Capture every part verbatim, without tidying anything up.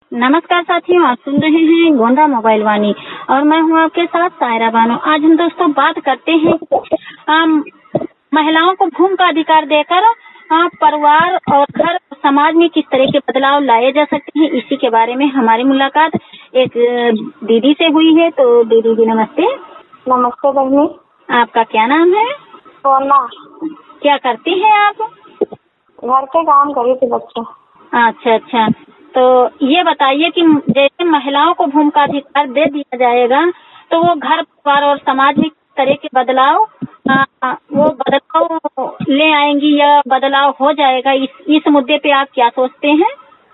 नमस्कार साथियों, आप सुन रहे हैं गोंडा मोबाइल वाणी और मैं हूं आपके साथ सायरा बानो। आज हम दोस्तों बात करते हैं आम, महिलाओं को भूमि का अधिकार देकर आ, परिवार और घर समाज में किस तरह के बदलाव लाए जा सकते हैं, इसी के बारे में हमारी मुलाकात एक दीदी से हुई है। तो दीदी जी नमस्ते। नमस्ते बहनी। आपका क्या नाम है? सोना। क्या करती हैं आप? घर के काम करी थी बच्चे। अच्छा अच्छा, तो ये बताइए कि जैसे महिलाओं को भूमि का अधिकार दे दिया जाएगा तो वो घर परिवार और समाज में किस तरह के बदलाव आ, वो बदलाव ले आएंगी या बदलाव हो जाएगा, इस इस मुद्दे पे आप क्या सोचते हैं?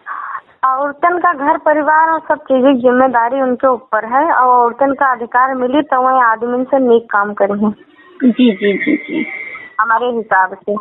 औरतन का घर परिवार और सब चीजें जिम्मेदारी उनके ऊपर है और औरतन का अधिकार मिली तो वही आदमी से नेक काम करेंगे। जी जी जी जी हमारे हिसाब से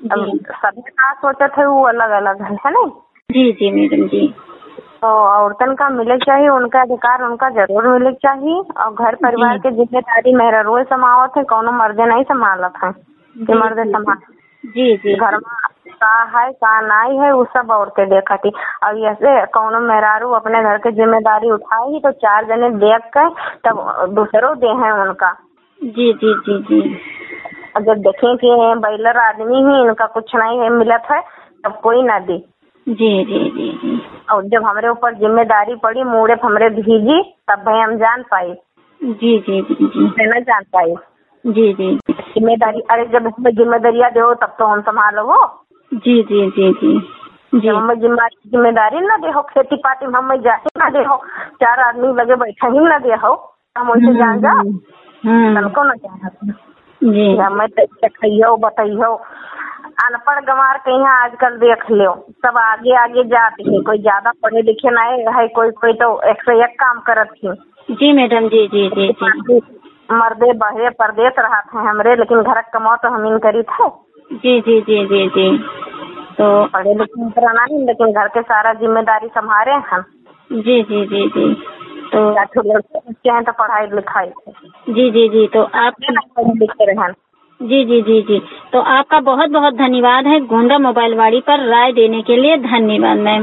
सभी का सोचा थे वो अलग अलग है, है ना? जी जी मैडम जी। तो औरतन का मिले चाहिए, उनका अधिकार उनका जरूर मिले चाहिए और घर परिवार के जिम्मेदारी मेरा रोज समावत है, कौनो मर्दे नहीं संभालत है कि मर्दे संभाल। जी जी घर में का है का नहीं है वो सब औरतें देखा थी। और ऐसे कौनो मेहरारू अपने घर की जिम्मेदारी उठाएगी तो चार जने देख कर तब दूसरों दे है उनका। जी जी जी जी अगर देखें कि बैलर आदमी ही इनका कुछ नहीं है मिलत है तब कोई ना दे। जी जी जी जी और जब हमारे ऊपर जिम्मेदारी पड़ी मुड़े हमरे भीजी तब भाई हम जान पाए। जी जी जी जी न जान पाए। जी जी जिम्मेदारी, अरे जब हमें जिम्मेदारियाँ दो तब तो हम संभालो हो। जी जी जी जी जब हमें जिम्मेदारी न दे हो, खेती पाती में हमें जाके न दे हो, चार आदमी लगे बैठा ही न दे हो, हम उनसे जान जा तनको न जाना। जी हमें खइयो बताइयो अनपढ़ गंवार के यहाँ आजकल देख लो सब आगे आगे जाते हैं, कोई ज्यादा पढ़े लिखे नहीं है, कोई कोई तो एक से एक काम करत थी। जी मैडम जी जी जी जी मर्दे बहे परदेश रहा थे हमरे, लेकिन घर कमाओ तो हम इन करी थे। जी जी जी जी जी तो पढ़े लिखे तो नहीं, लेकिन घर के सारा जिम्मेदारी संभाले हम। जी जी जी जी तो लड़के हैं तो पढ़ाई लिखाई। जी जी जी तो आप पढ़े लिखे रहे। जी जी जी जी तो आपका बहुत बहुत धन्यवाद है गोंडा मोबाइल वाणी पर राय देने के लिए। धन्यवाद मैम।